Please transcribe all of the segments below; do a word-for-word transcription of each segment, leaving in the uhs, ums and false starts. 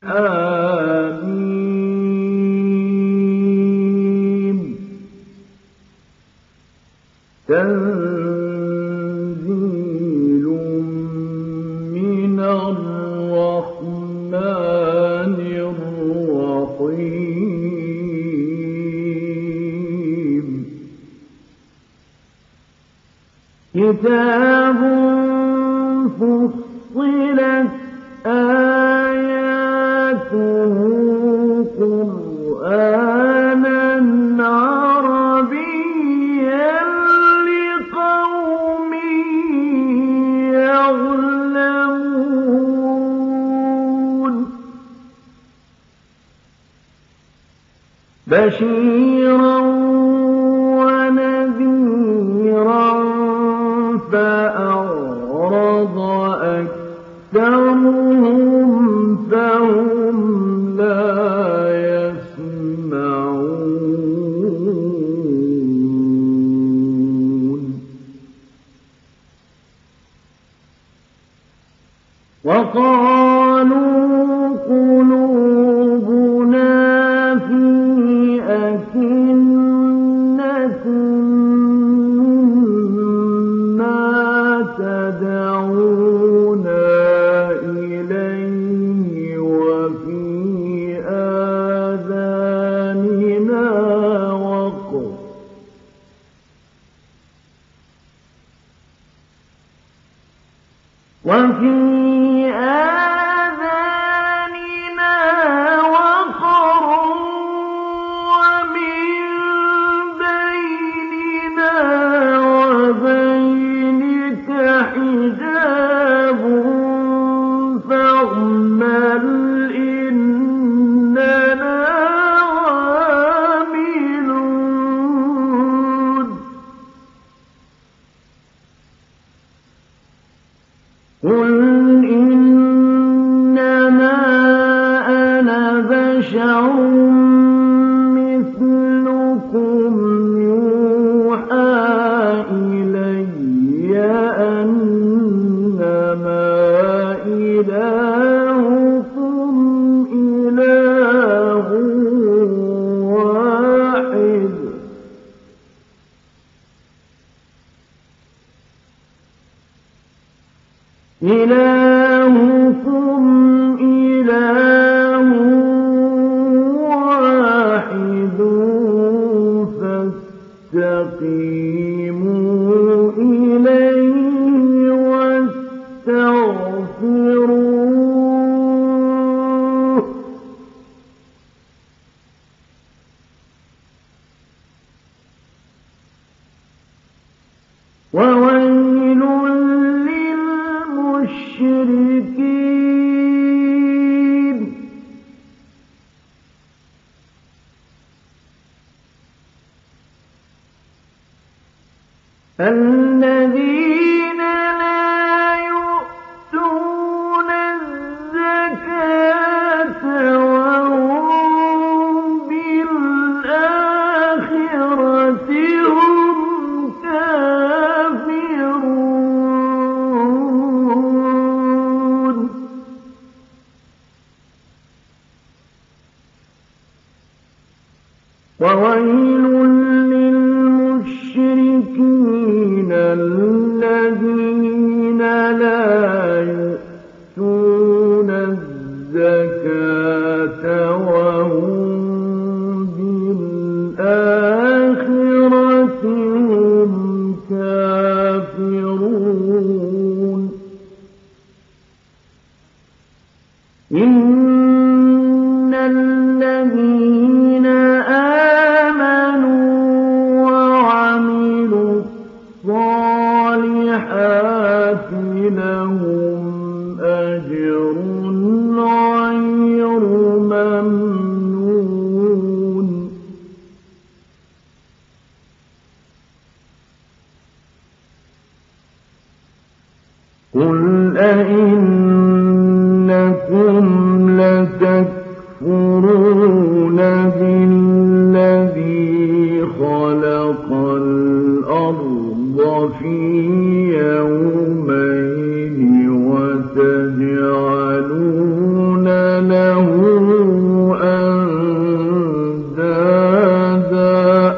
حميم تنزيل من الرحمن الرحيم كتاب فصلت آياته قرآنا عربيا لقوم يعلمون بشيرا ونذيرا فأعرض أكثرهم فهم لا يسمعون وقالوا قلوبنا في أكنة مما تدعونا إليه وفي آذاننا وقر وفي آذاننا وقر ومن بيننا وبينك حجاب فاعمل إننا عاملون قل إنما أنا بشر مثلكم يوحى إلي أنما إلهكم إله واحد إلهكم إله واحد فاستقيموا إليه واستغفروه وويل للمشركين الذين لا يؤتون الزكاة وهم بالآخرة هم كافرون وويل للمشركين الذين لا يؤتون الزكاة وهم بالآخرة هم كافرون إن الذين آمنوا وعملوا الصالحات لهم أجر غير ممنون قل أئنكم لتكفرون بالذي خلق الأرض في يومين وتجعلون له له أندادا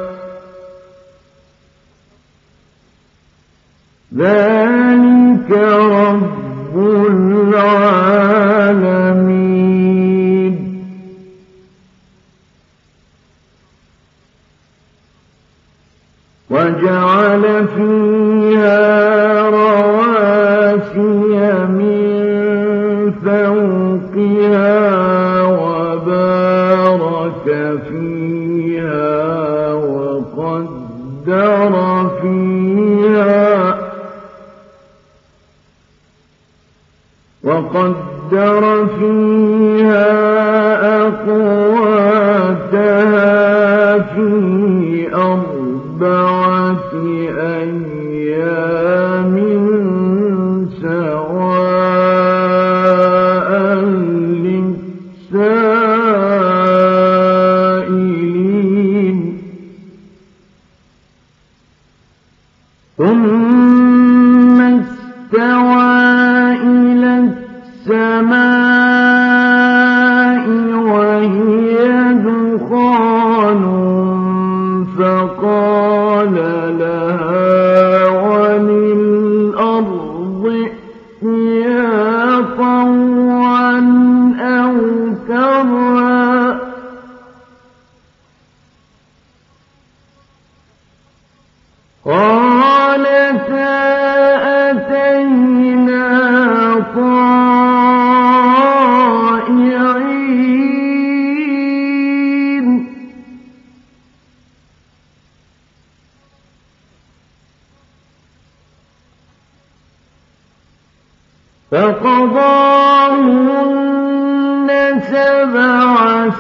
ذلك رب العالمين وجعل فيها رواسي من فوقها وبارك فيها وقدر فيها وقدر فيها أقواتها في أربعة أيام سواء للسائلين ثم استوى إلى السماء وهي دخان فقال لها وللأرض ائتيا طوعا أو كرها قالتا أتينا طائعين فقضاهن سبع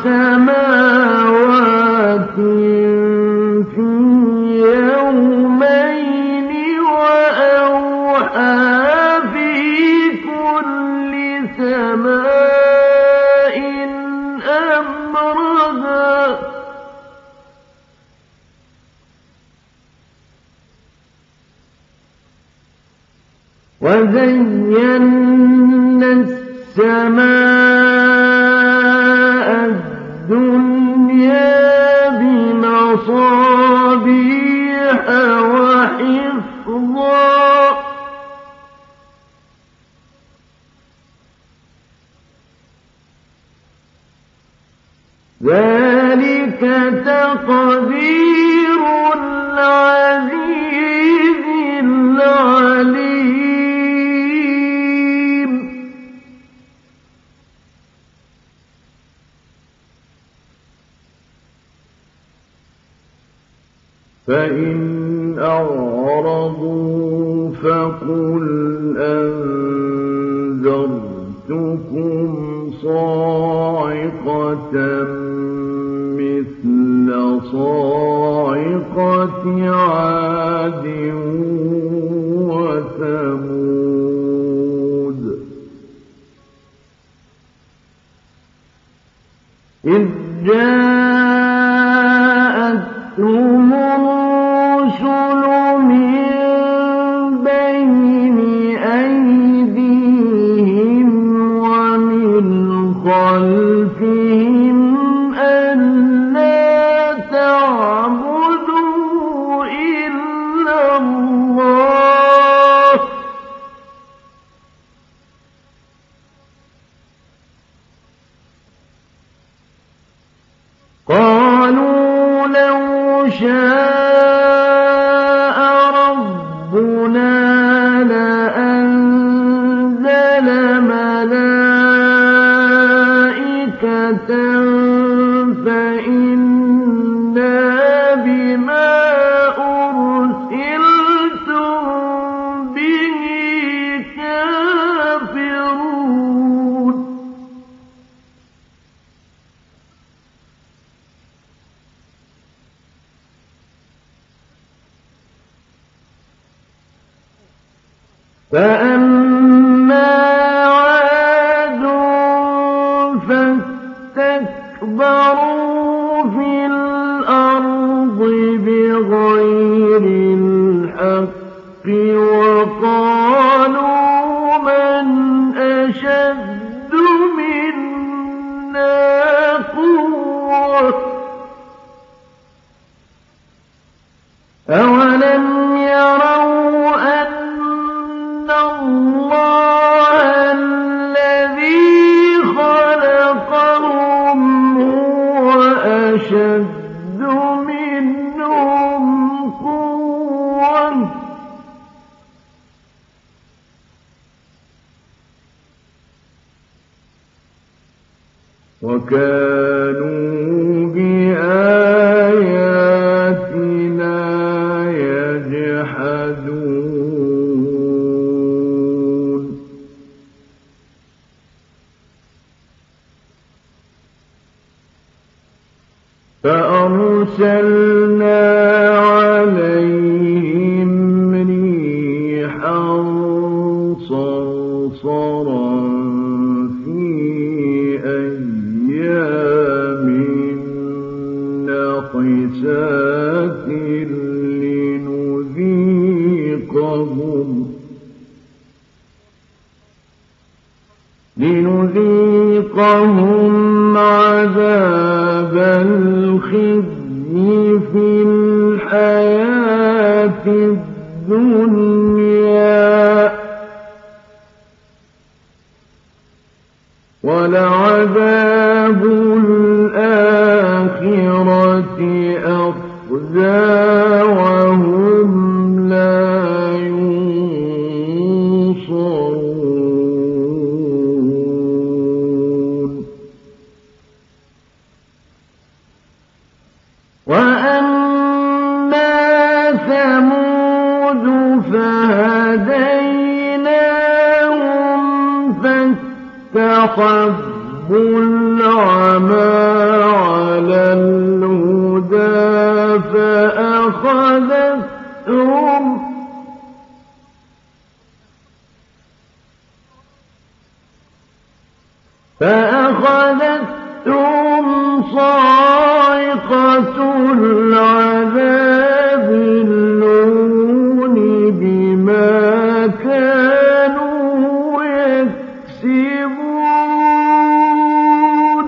سماوات في يومين وأوحى في كل سماء أمرها وزينا السماء الدنيا بمصابيح وحفظا ذلك تقدير العزيز العليم فإن أعرضوا فقل أنذرتكم صاعقة مثل صاعقة عاد وثمود إذ جاءتهم الرسل من بين أيديهم ومن خلفهم ألا تعبدوا إلا الله قالوا لو شاء ربنا لأنزل ملائكة فإنا بما أرسلتم به كافرون فأما عاد فاستكبروا في الأرض بغير الحق وقالوا من أشد منا وكانوا بآياتنا يجحدون فأرسلنا عليهم ريحا صرصرا في أيام نحسات لنذيقهم لنذيقهم عذاب الخزي في الحياة الدنيا ولعذاب الآخرة أخزى وهم لا ينصرون وأما ثمود فهديناهم فاستحبوا العمى على الهدى فأخذتهم فأخذتهم صاعقة العذاب الهون بما كانوا يكسبون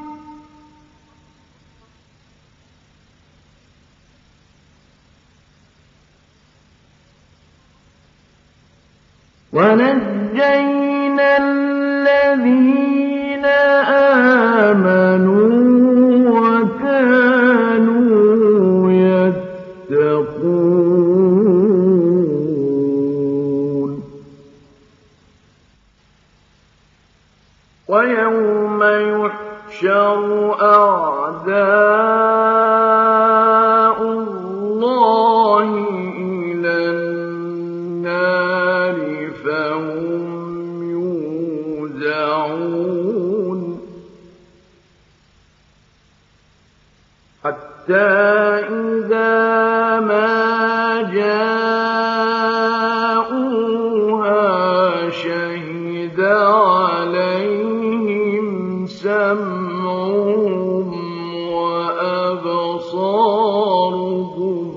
ونجينا الذين آمنوا وكانوا يتقون ويوم يحشر أعداء الله إلى النار فهم يوزعون حتى إذا ما جاءوها شهد عليهم سمعهم وأبصارهم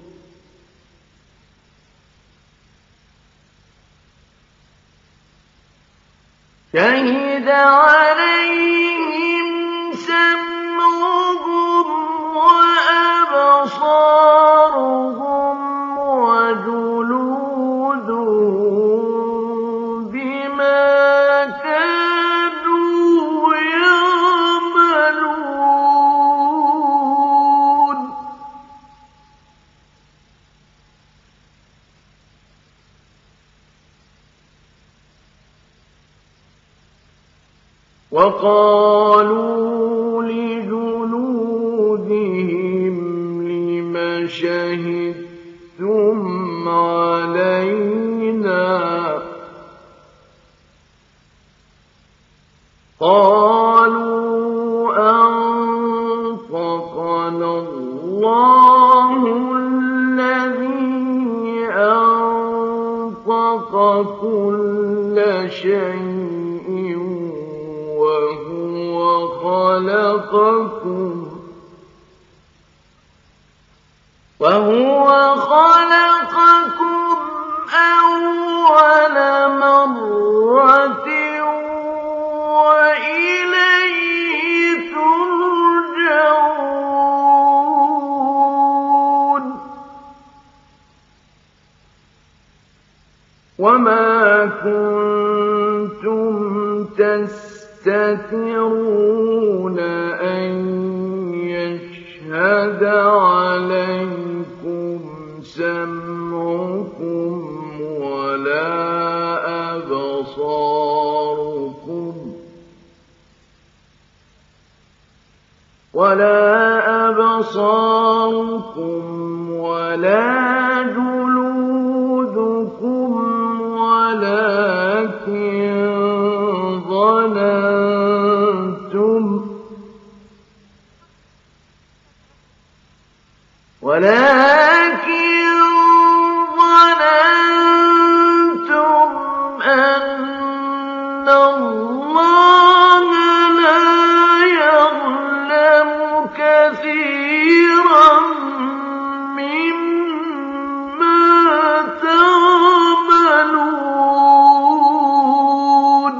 شهد عليهم سمعهم وأبصارهم وجلودهم بما كانوا يعملون وقالوا لجلودهم لم شهدتم علينا قالوا أنطقنا الله الذي أنطق كل شيء وهو خلقكم وهو خلقكم أول مرة وإليه ترجعون وما كنتم تستترون أن يشهد عليكم سمعكم ولا أبصاركم ولا أبصاركم ولا جلودكم ولكن ظننتم ولكن ظننتم أن الله لا يعلم كثيرا مما تعملون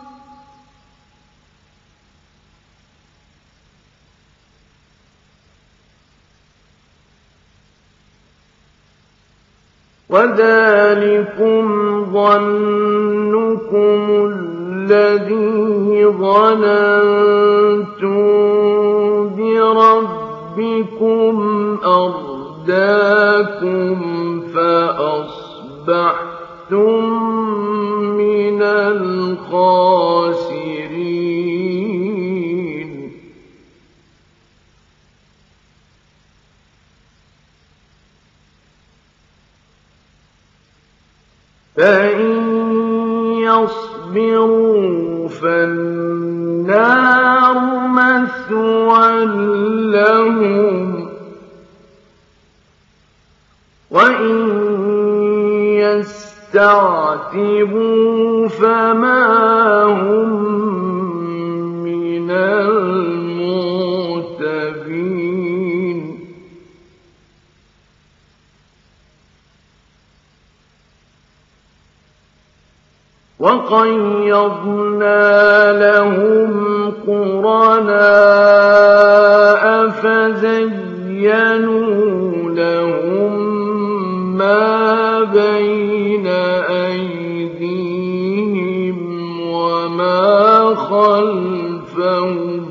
وذلكم ظنكم الذي ظننتم بربكم أرداكم فأصبحتم من الخاسرين فإن يصبروا فالنار مثوى لهم وإن يستعتبوا فما هم من المعتبين وقيضنا لهم قرناء فزينوا لهم ما بين أيديهم وما خلفهم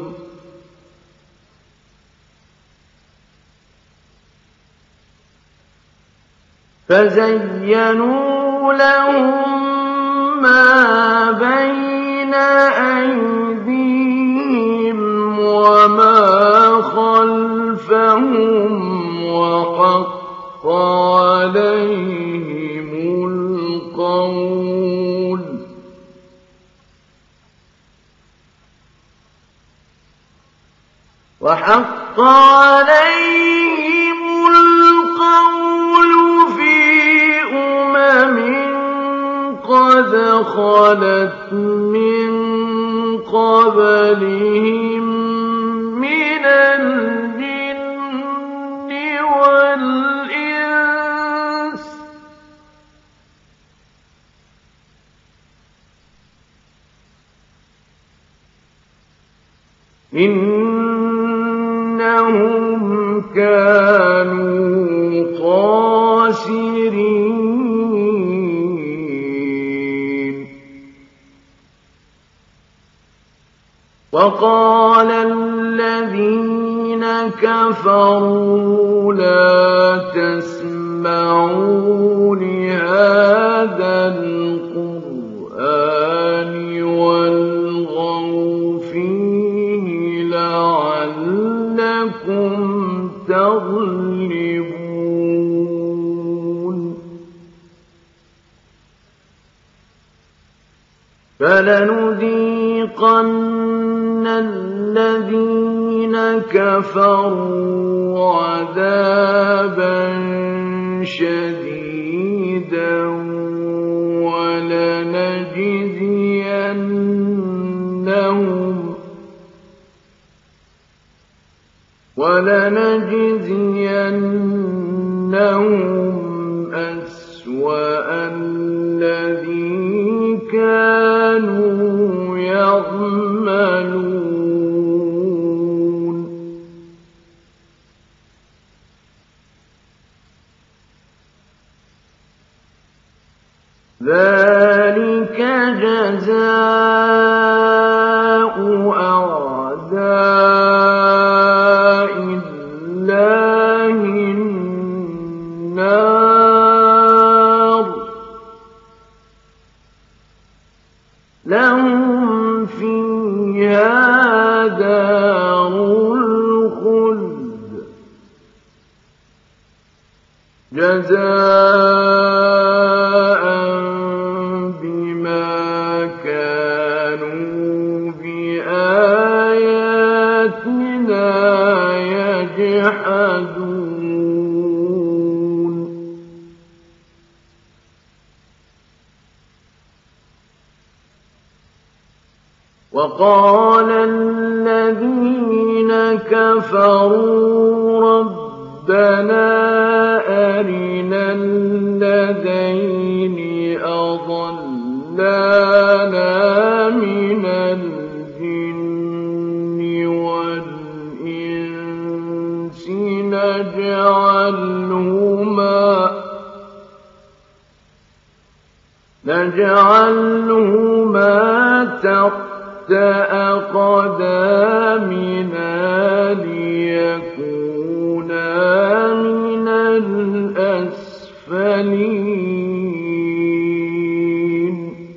فزينوا لهم ما بين أيديهم وما خلفهم وحق عليهم القول وحق عليهم القول في أمم قد خلت من قبلهم من الجن والإنس إنهم كانوا خاسرين وقال الذين كفروا لا تسمعوا لهذا القرآن والغوا فيه لعلكم تغلبون فلنذيقن الذين كفروا عذابا شديدا ولنجزينهم ولنجزينهم أسوأ الذي كانوا يعملون ذلك جزاء أعداء الله النار لهم فيها دار جزاء بما كانوا بآياتنا يجحدون وقال الذين كفروا ربنا أرنا الذين أضلانا من الجن والإنس نجعلهما نجعلهما تحت أقدامنا ليكونا من الأسفلين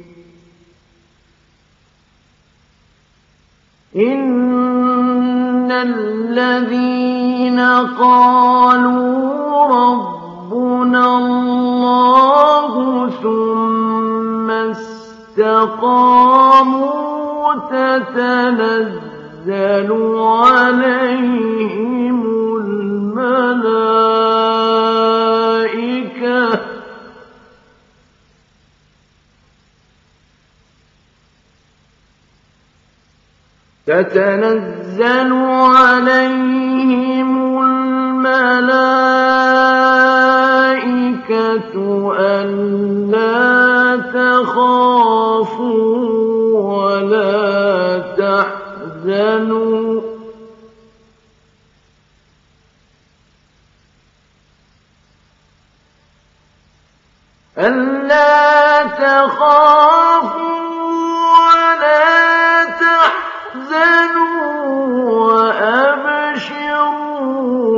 إن الذين قالوا ربنا الله ثم استقاموا تتنزل عليهم الملائكة تتنزل عليهم الملائكة ألا تخافوا ولا تحزنوا ألا تخافوا ولا تحزنوا وأبشروا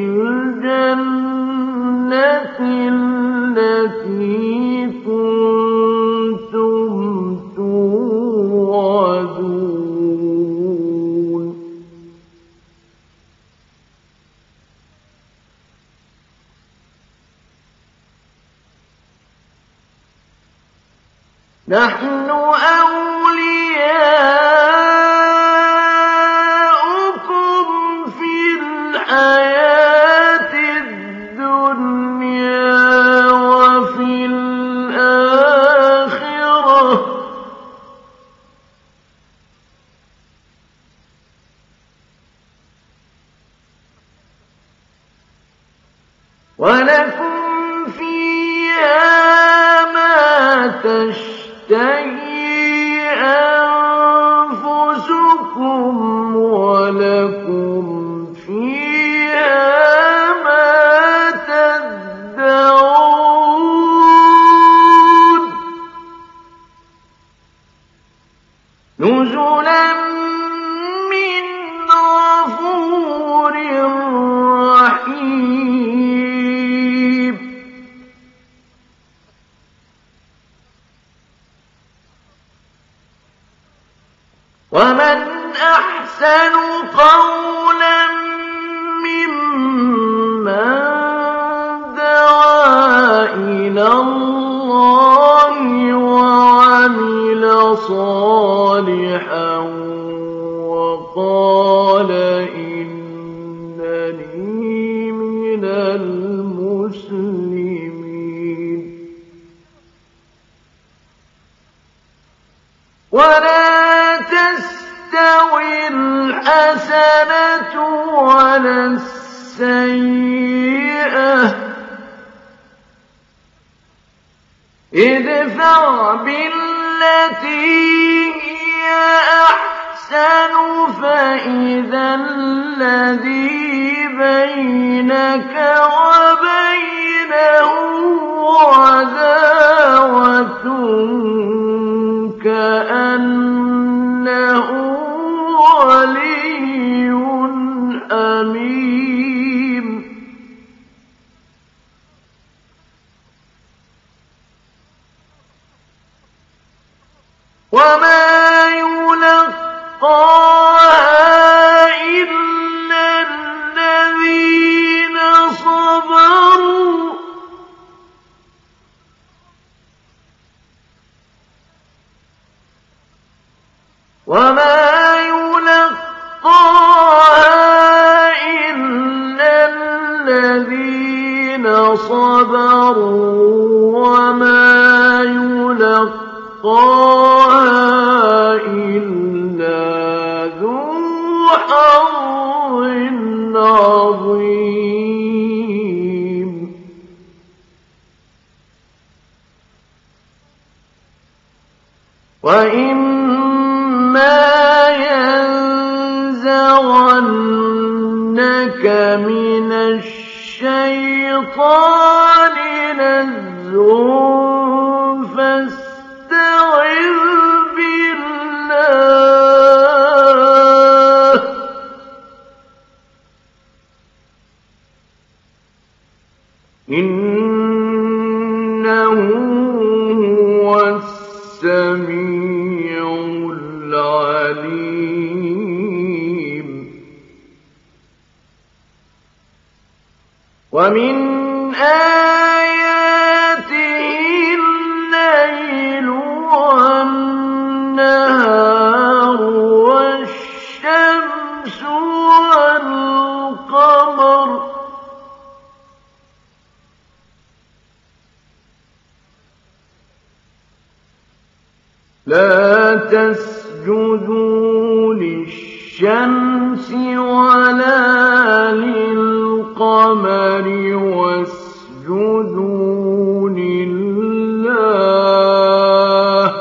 بالجنة التي كنتم توعدون نحن أولياؤكم في الحياة الدنيا وفي الآخرة ولكم فيها ما تشتهي أنفسكم ولكم فيها ما تدعون نزلا من غفور رحيم ومن أحسن قولا ممن دعا إلى الله وعمل صالحا وقال إنني من المسلمين ولا تستوي الحسنة ولا السيئة ادفع بالتي هي أحسن فإذا الذي بينك وبينه عداوة كأنه ولي حميم وما يلقاها إلا الذين صبروا وما يلقاها إلا الذين صبروا وما يلقاها إلا ذو حظ عظيم وإما ينزغنك من الشيطان نزغ فاستعذ بالله إنه هو السميع العليم ومن آياته الليل والنهار والشمس والقمر لا تسجدوا للشمس ولا للقمر واسجدوا لله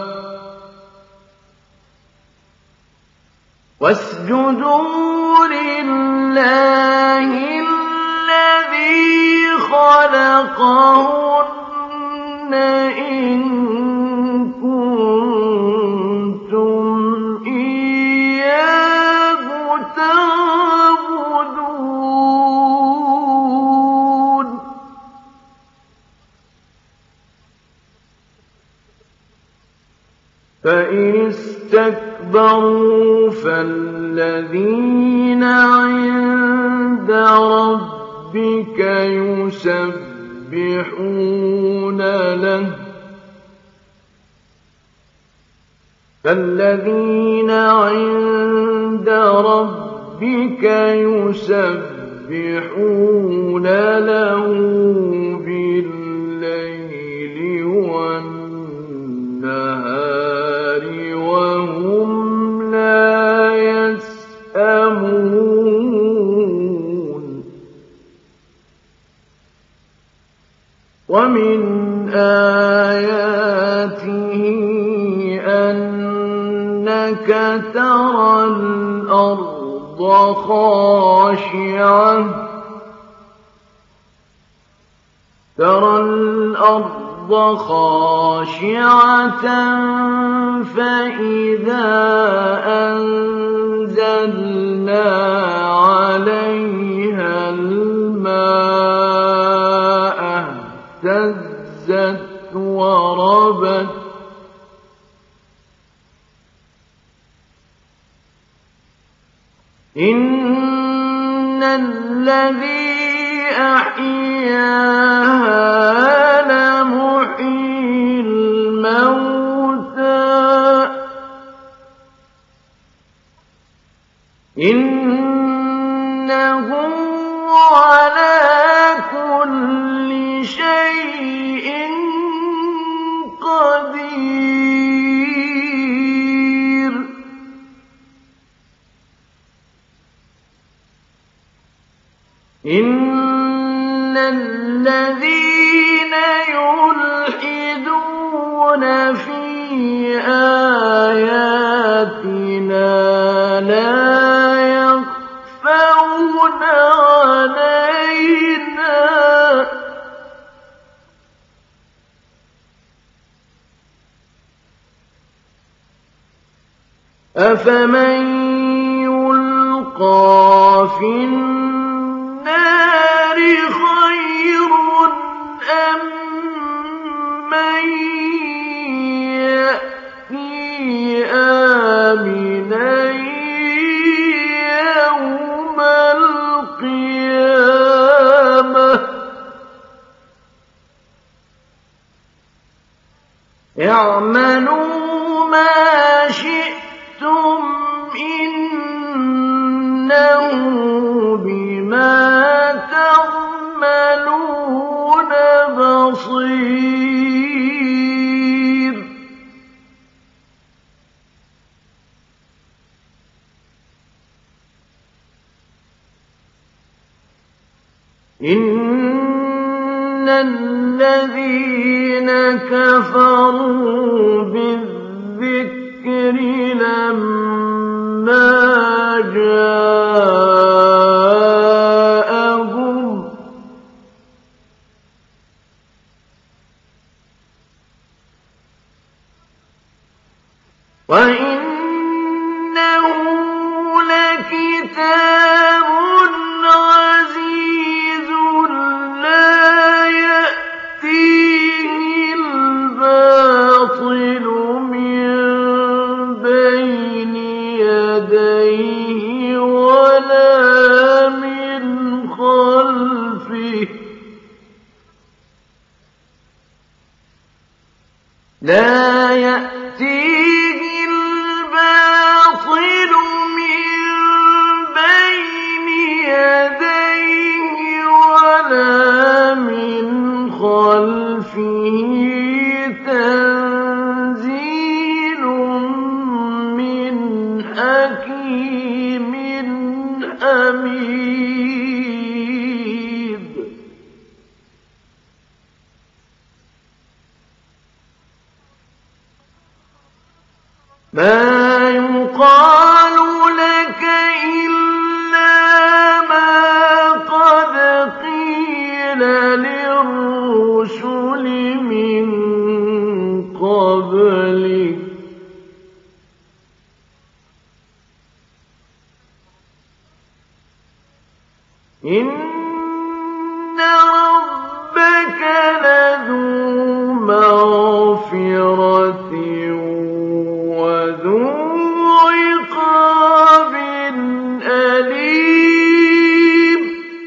واسجدوا لله الذي خلقهن إن فإن استكبروا فالذين عند ربك يسبحون له فالذين عند ربك يسبحون له بالليل والنهار وهم لا يسأمون ومن آياته أنك ترى الأرض خاشعة ترى الأرض خاشعة فإذا أنزلنا عليها الماء اهتزت وربت إن الذي أحياها لمحيي الموتى إنه على كل شيء قدير إن الذين يلحدون في آياتنا لا يخفون علينا أفمن يلقى في النار خير أم من يأتي آمنا يوم القيامة اعملوا ما شئتم بما تعملون بصير. إن الذين كفروا بالذكر لما جاءهم وإنه لكتاب عزيز لا يأتيه الباطل من بين يديه ولا من خلفه لا يأتيه الباطل من بين يديه ولا من خلفه تنزيل من حكيم حميد. ما يقال لك إلا ما قد قيل للرسل من قبلك إن ربك لذو مغفرة وذو عقاب أليم.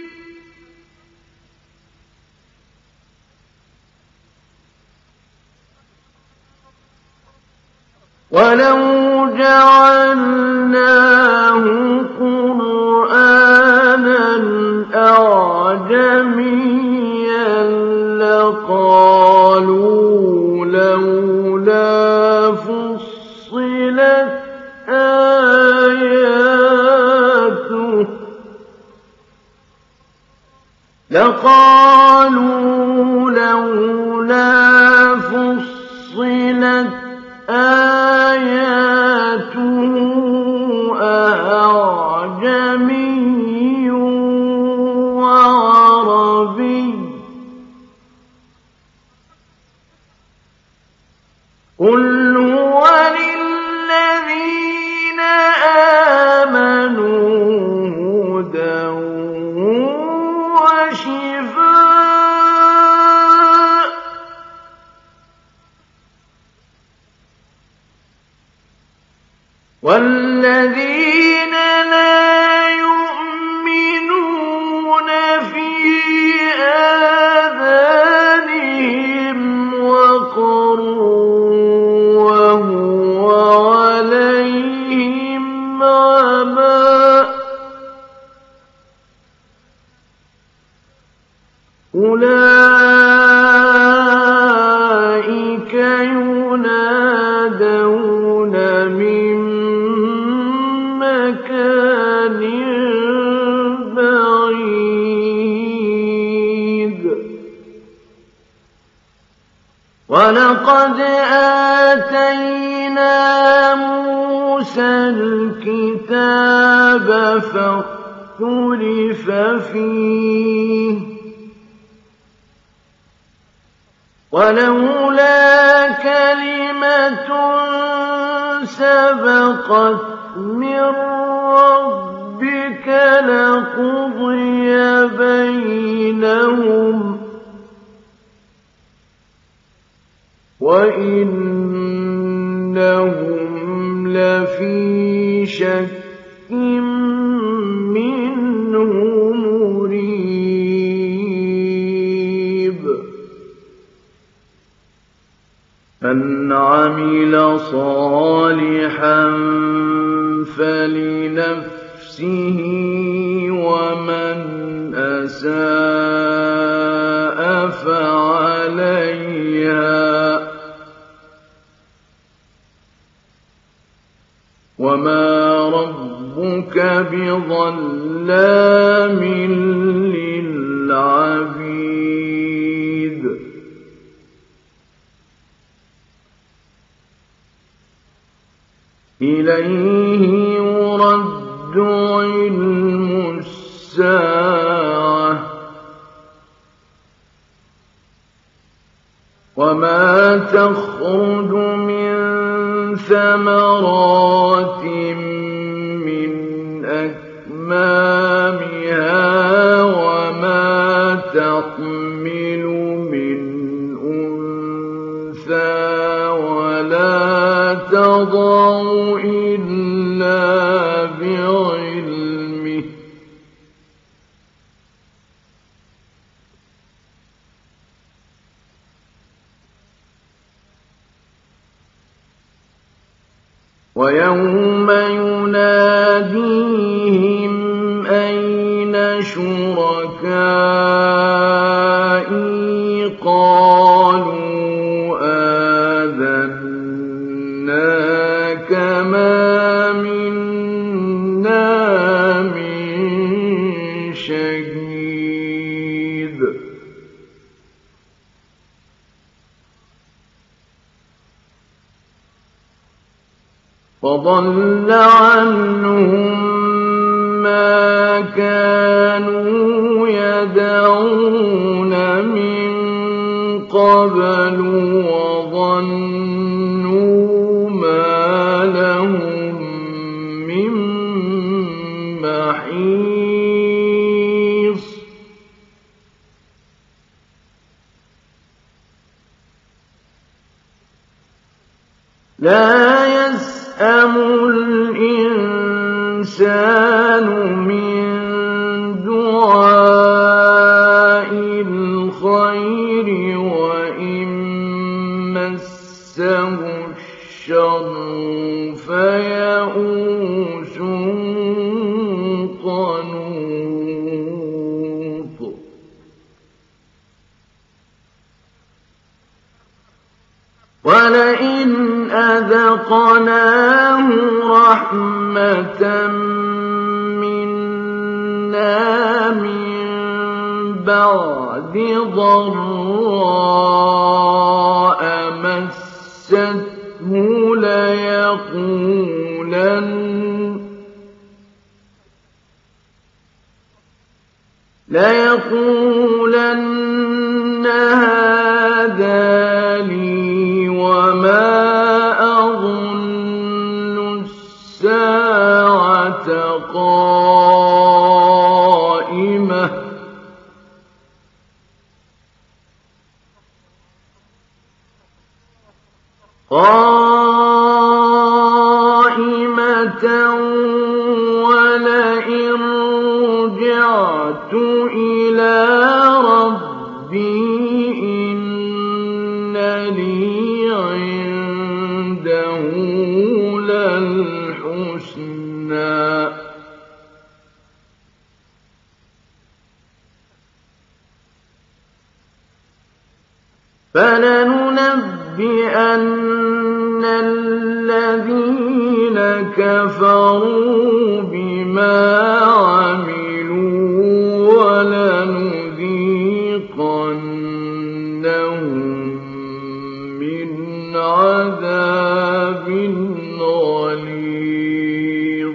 ولو جعلناه قرآنا أعجميا لقالوا لولا فصلت آياته لقالوا لولا فصلت آياته أعجمي وعربي قل هو للذين آمنوا هدى وشفاء والذين لا يؤمنون في آذانهم وقر وهو عليهم عمى أولئك ينادون من مكان بعيد. ولقد آتينا موسى الكتاب فاختلف فيه ولولا كلمة سبقت من ربك لقضي بينهم وإنهم لفي شك منه مريب. من عمل صالحا فلنفسه لنفسه ومن أساء فعليها وما ربك بظلام للعبيد إليه يرد علم الساعة وما تخرج من ثمرات من أكمامها وما تحمل من أنثى ولا تضع إلا بعلمه ويوم يناديهم أين شركائي قالوا آذناك ما منا من شهيد فضل عنهم ما كانوا يدعون من قبل وظنوا ما لهم من محيص لا يسأم الإنسان من دعاء الخير وإن مسه الشر فيئوس قنوط ولئن أذقناه رحمة منا من بعد ضراء مسته ليقولن ليقولن هذا لي وما أظن الساعة قائمة قائمة ولئن رجعت إلى ربي إن لي عنده للحسنى فلننبئن الذين كفروا بما عملوا ولنذيقنهم من عذاب غليظ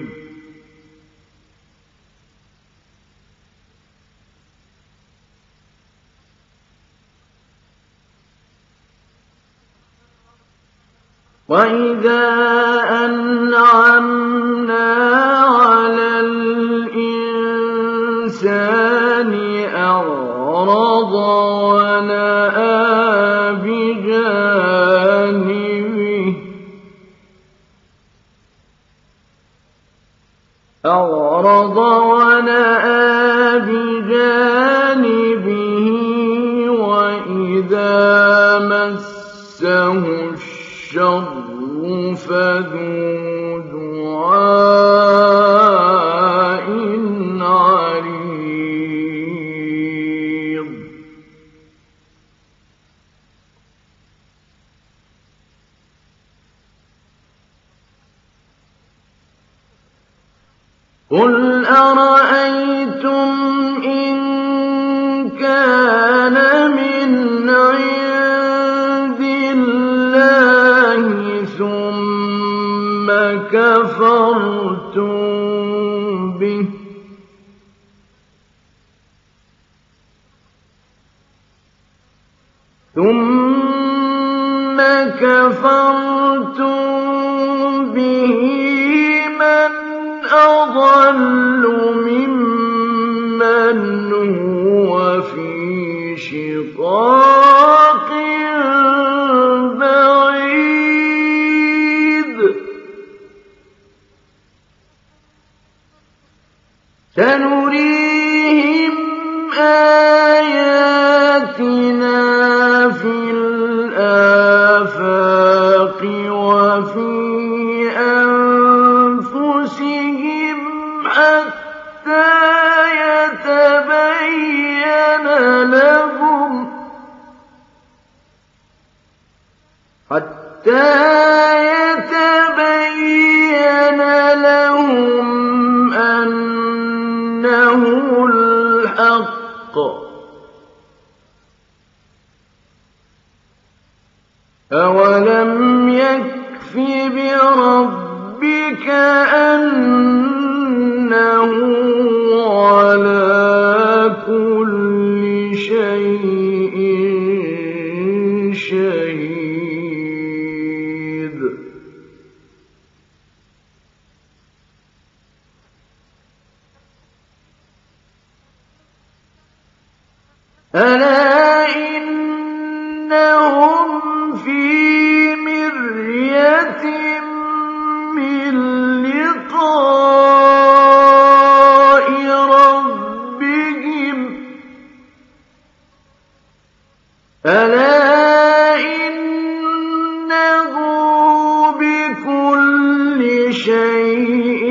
وإذا أنعمنا على الإنسان أعرض ونأى بجانبه أعرض ونأى بجانبه وإذا مسه الشر فذو دعاء قُلْ أَرَأَيْتُمْ إِن كَانَ مِنْ عِندِ اللَّهِ ثُمَّ كَفَرْتُم بِهِ ثُمَّ كَفَرْتُم بِهِ مَنْ أَضَلُّ مِمَّنْ هُوَ فِي شِقَاقٍ بَعِيدٍ سَنُرِيهِمْ آيَاتِنَا فِي الْآفَاقِ وَفِي أَنفُسِهِمْ حَتَّىٰ يَتَبَيَّنَ لَهُمْ حَتَّىٰ يَتَبَيَّنَ لَهُمْ أَنَّهُ الْحَقُّ أَوَلَمْ يَكْفِ بِرَبِّكَ أَنَّهُ عَلَىٰ كُلِّ شَيْءٍ شَهِيدٌ أَلَا إِنَّهُمْ فِي مِرْيَةٍ مِّن لِّقَاءِ رَبِّهِمْ أَلَا إِنَّهُ بِكُلِّ شَيْءٍ